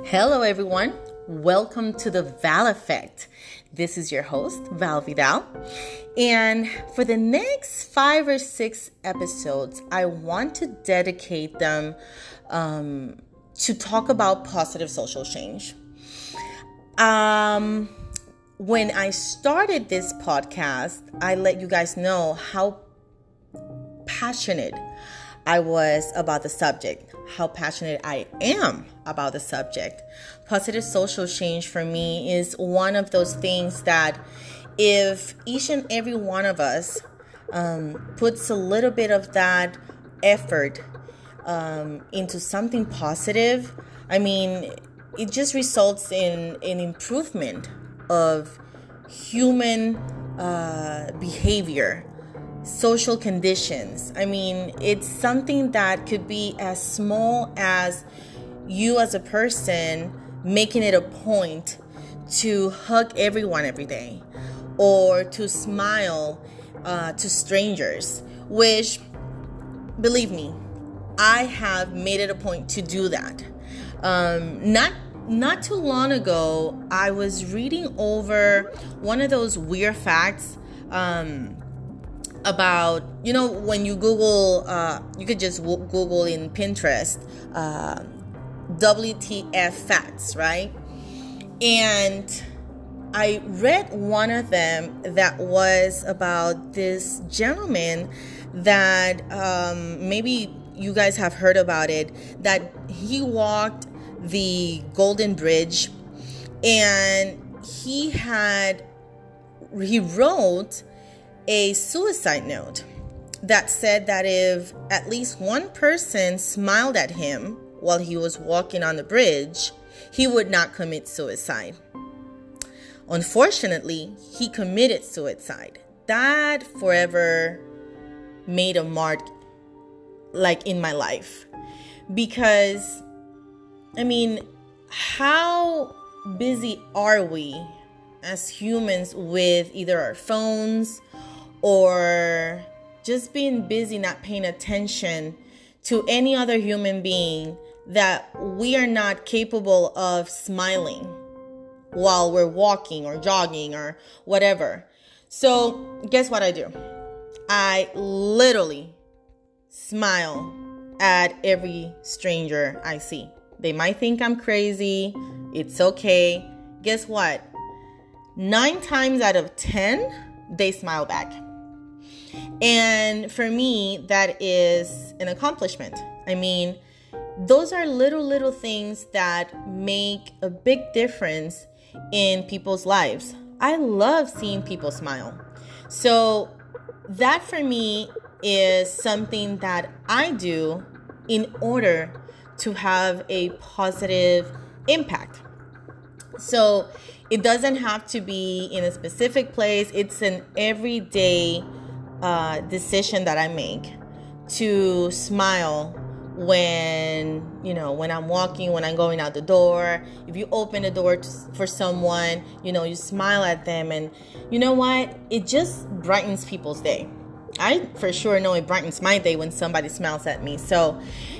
Hello, everyone. Welcome to the Val Effect. This is your host, Val Vidal. And for the next 5 or 6 episodes, I want to dedicate them to talk about positive social change. When I started this podcast, I let you guys know how passionate I was about the subject, how passionate I am about the subject. Positive social change for me is one of those things that if each and every one of us puts a little bit of that effort into something positive, it just results in an improvement of human behavior, social conditions. It's something that could be as small as you as a person making it a point to hug everyone every day or to smile to strangers, which, believe me, I have made it a point to do that. Not too long ago, I was reading over one of those weird facts about, when you Google, you could just Google in Pinterest, WTF facts, right? And I read one of them that was about this gentleman that maybe you guys have heard about it, that he walked the Golden Bridge and he wrote a suicide note that said that if at least one person smiled at him while he was walking on the bridge, he would not commit suicide. Unfortunately, he committed suicide. That forever made a mark, in my life, because how busy are we as humans with either our phones or just being busy, not paying attention to any other human being, that we are not capable of smiling while we're walking or jogging or whatever. So guess what I do? I literally smile at every stranger I see. They might think I'm crazy. It's okay. Guess what? 9 times out of 10, they smile back. And for me, that is an accomplishment. Those are little things that make a big difference in people's lives. I love seeing people smile. So that for me is something that I do in order to have a positive impact. So it doesn't have to be in a specific place. It's an everyday decision that I make to smile when I'm walking, when I'm going out the door. If you open the door for someone, you smile at them, and you know what? It just brightens people's day. I for sure know it brightens my day when somebody smiles at me. So,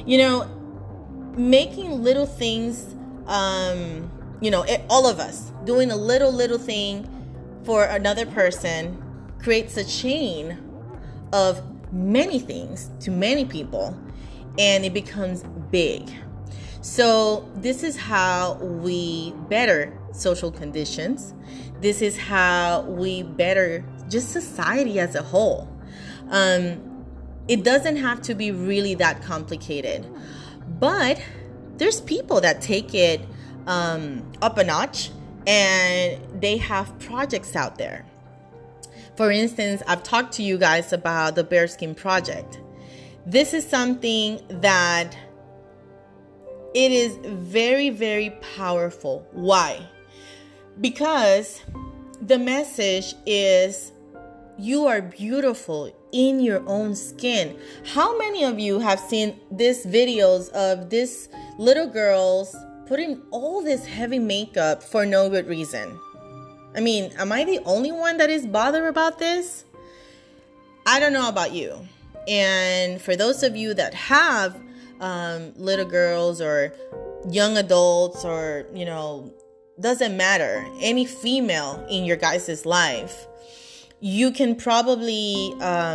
making little things, all of us doing a little thing for another person creates a chain of many things to many people, and it becomes big. So this is how we better social conditions. This is how we better just society as a whole. It doesn't have to be really that complicated, but there's people that take it up a notch, and they have projects out there. For instance, I've talked to you guys about the Bearskin Project. This is something that it is very, very powerful. Why? Because the message is you are beautiful in your own skin. How many of you have seen these videos of these little girls putting all this heavy makeup for no good reason? Am I the only one that is bothered about this? I don't know about you. And for those of you that have little girls or young adults or, doesn't matter, any female in your guys' life, you can probably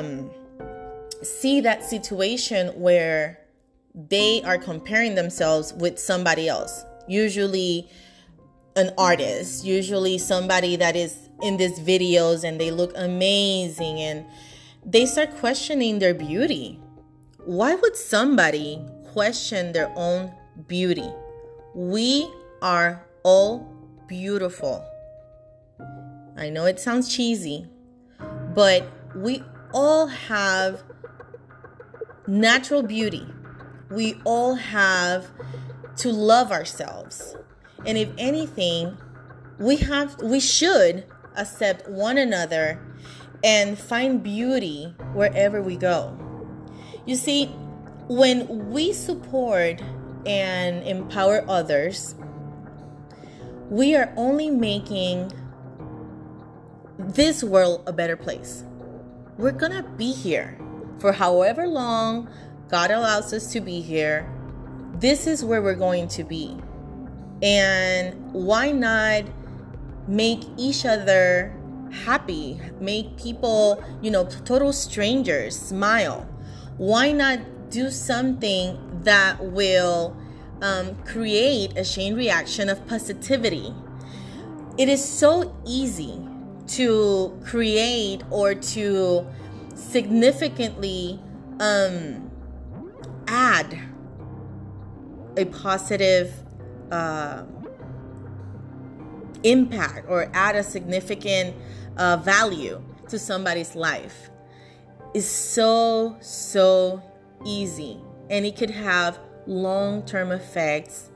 see that situation where they are comparing themselves with somebody else, usually an artist, usually somebody that is in these videos and they look amazing, and they start questioning their beauty. Why would somebody question their own beauty? We are all beautiful. I know it sounds cheesy, but we all have natural beauty. We all have to love ourselves. And if anything, we should accept one another and find beauty wherever we go. You see, when we support and empower others, we are only making this world a better place. We're gonna be here for however long God allows us to be here. This is where we're going to be. And why not make each other happy? Make people, total strangers smile. Why not do something that will create a chain reaction of positivity? It is so easy to create or to significantly add a positive impact or add a significant value to somebody's life. Is so easy, and it could have long-term effects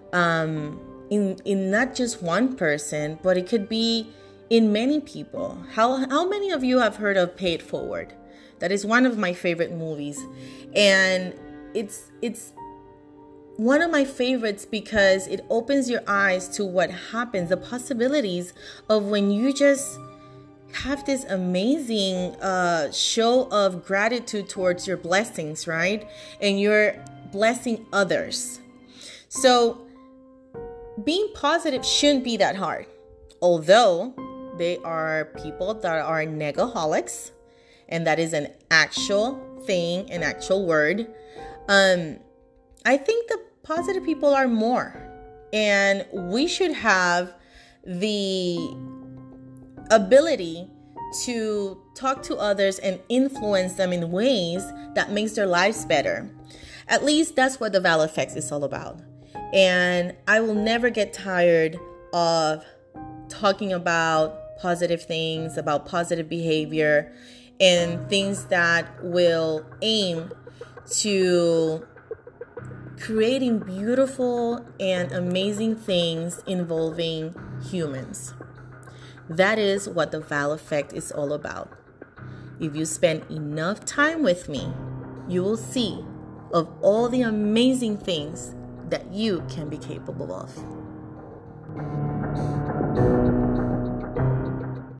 in not just one person, but it could be in many people. How many of you have heard of Pay It Forward? That is one of my favorite movies, and it's one of my favorites because it opens your eyes to what happens, the possibilities of when you just have this amazing show of gratitude towards your blessings, right? And you're blessing others. So being positive shouldn't be that hard. Although there are people that are negaholics, and that is an actual thing, an actual word. I think the positive people are more, and we should have the ability to talk to others and influence them in ways that makes their lives better. At least that's what the Val Effect is all about. And I will never get tired of talking about positive things, about positive behavior, and things that will aim to creating beautiful and amazing things involving humans. That is what the Val Effect is all about. If you spend enough time with me, you will see of all the amazing things that you can be capable of.